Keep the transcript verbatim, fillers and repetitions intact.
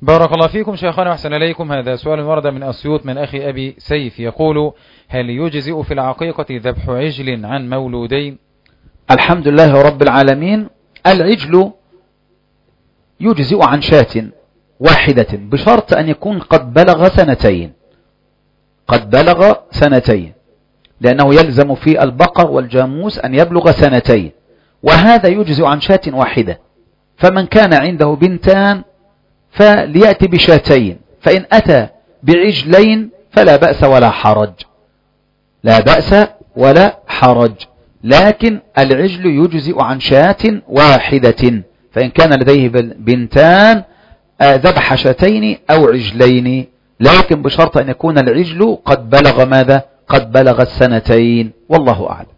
بارك الله فيكم شيخنا وأحسن إليكم. هذا سؤال ورد من أسيوط من أخي أبي سيف يقول: هل يجزئ في العقيقة ذبح عجل عن مولودين؟ الحمد لله رب العالمين. العجل يجزئ عن شاة واحدة بشرط أن يكون قد بلغ سنتين، قد بلغ سنتين، لأنه يلزم في البقر والجاموس أن يبلغ سنتين، وهذا يجزئ عن شاة واحدة. فمن كان عنده بنتان فليأتي بشاتين، فإن أتى بعجلين فلا بأس ولا حرج، لا بأس ولا حرج، لكن العجل يجزئ عن شاة واحدة. فإن كان لديه بنتان ذبح شاتين أو عجلين، لكن بشرط أن يكون العجل قد بلغ ماذا؟ قد بلغ السنتين، والله أعلم.